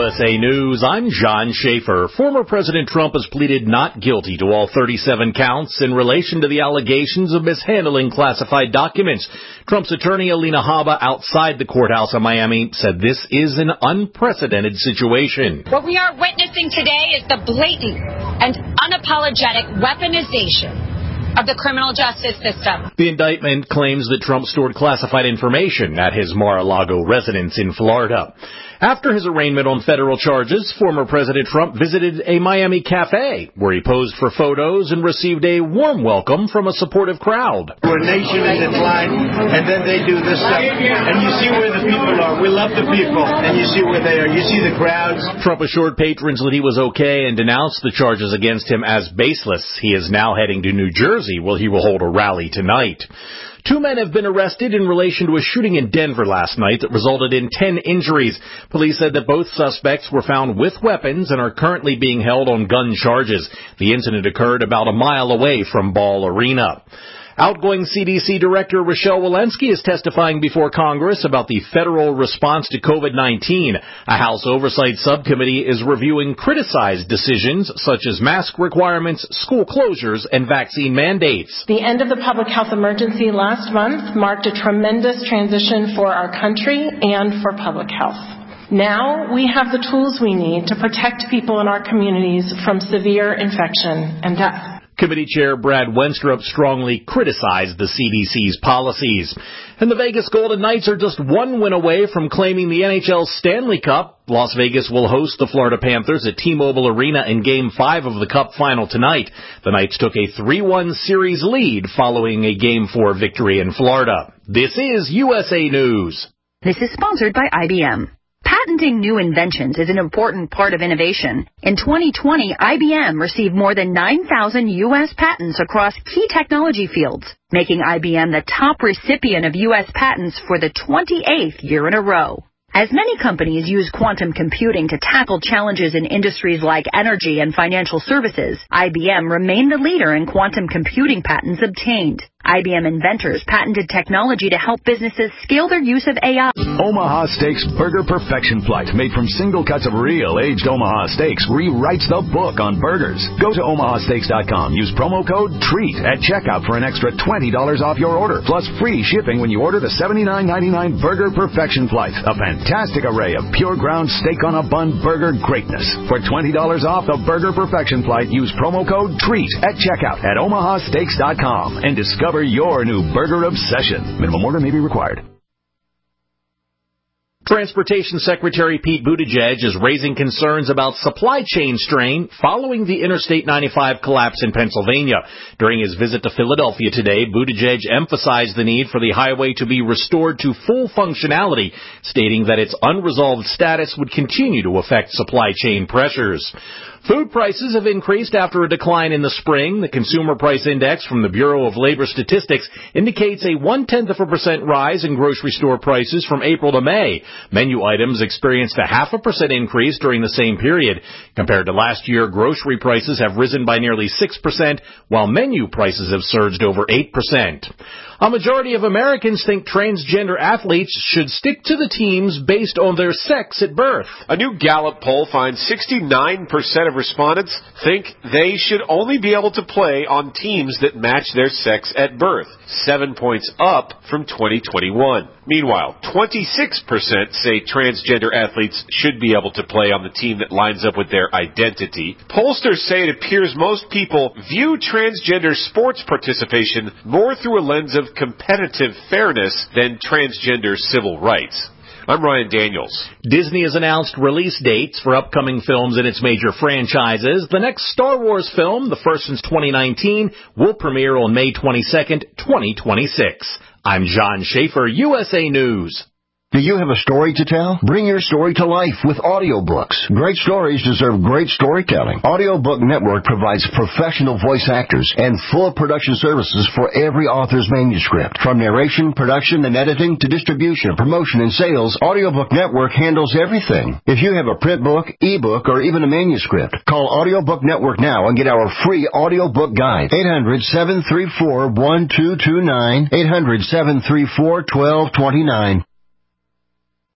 USA News, I'm John Schaefer. Former President Trump has pleaded not guilty to all 37 counts in relation to the allegations of mishandling classified documents. Trump's attorney, Alina Habba, outside the courthouse in Miami, said this is an unprecedented situation. What we are witnessing today is the blatant and unapologetic weaponization of the criminal justice system. The indictment claims that Trump stored classified information at his Mar-a-Lago residence in Florida. After his arraignment on federal charges, former President Trump visited a Miami cafe where he posed for photos and received a warm welcome from a supportive crowd. We're a nation in decline, and then they do this stuff. And you see where the people are. We love the people, and you see where they are. You see the crowds. Trump assured patrons that he was okay and denounced the charges against him as baseless. He is now heading to New Jersey, where he will hold a rally tonight. 2 men have been arrested in relation to a shooting in Denver last night that resulted in 10 injuries. Police said that both suspects were found with weapons and are currently being held on gun charges. The incident occurred about a mile away from Ball Arena. Outgoing CDC Director Rochelle Walensky is testifying before Congress about the federal response to COVID-19. A House Oversight Subcommittee is reviewing criticized decisions such as mask requirements, school closures, and vaccine mandates. The end of the public health emergency last month marked a tremendous transition for our country and for public health. Now we have the tools we need to protect people in our communities from severe infection and death. Committee Chair Brad Wenstrup strongly criticized the CDC's policies. And the Vegas Golden Knights are just one win away from claiming the NHL Stanley Cup. Las Vegas will host the Florida Panthers at T-Mobile Arena in Game 5 of the Cup final tonight. The Knights took a 3-1 series lead following a Game 4 victory in Florida. This is USA News. This is sponsored by IBM. Patenting new inventions is an important part of innovation. In 2020, IBM received more than 9,000 U.S. patents across key technology fields, making IBM the top recipient of U.S. patents for the 28th year in a row. As many companies use quantum computing to tackle challenges in industries like energy and financial services, IBM remained the leader in quantum computing patents obtained. IBM inventors patented technology to help businesses scale their use of AI. Omaha Steaks Burger Perfection Flight, made from single cuts of real aged Omaha steaks, rewrites the book on burgers. Go to omahasteaks.com. Use promo code TREAT at checkout for an extra $20 off your order, plus free shipping when you order the $79.99 Burger Perfection Flight, a fantastic array of pure ground steak on a bun burger greatness. For $20 off the Burger Perfection Flight, use promo code TREAT at checkout at omahasteaks.com and discover your new burger obsession. Minimum order may be required. Transportation Secretary Pete Buttigieg is raising concerns about supply chain strain following the Interstate 95 collapse in Pennsylvania. During his visit to Philadelphia today, Buttigieg emphasized the need for the highway to be restored to full functionality, stating that its unresolved status would continue to affect supply chain pressures. Food prices have increased after a decline in the spring. The Consumer Price Index from the Bureau of Labor Statistics indicates a 0.1% rise in grocery store prices from April to May. Menu items experienced a 0.5% increase during the same period. Compared to last year, grocery prices have risen by nearly 6%, while menu prices have surged over 8%. A majority of Americans think transgender athletes should stick to the teams based on their sex at birth. A new Gallup poll finds 69% of respondents think they should only be able to play on teams that match their sex at birth, 7 points up from 2021. Meanwhile, 26% say transgender athletes should be able to play on the team that lines up with their identity. Pollsters say it appears most people view transgender sports participation more through a lens of competitive fairness than transgender civil rights. I'm Ryan Daniels. Disney has announced release dates for upcoming films in its major franchises. The next Star Wars film, the first since 2019, will premiere on May 22nd, 2026. I'm John Schaefer, USA News. Do you have a story to tell? Bring your story to life with audiobooks. Great stories deserve great storytelling. Audiobook Network provides professional voice actors and full production services for every author's manuscript. From narration, production, and editing to distribution, promotion, and sales, Audiobook Network handles everything. If you have a print book, ebook, or even a manuscript, call Audiobook Network now and get our free audiobook guide. 800-734-1229. 800-734-1229.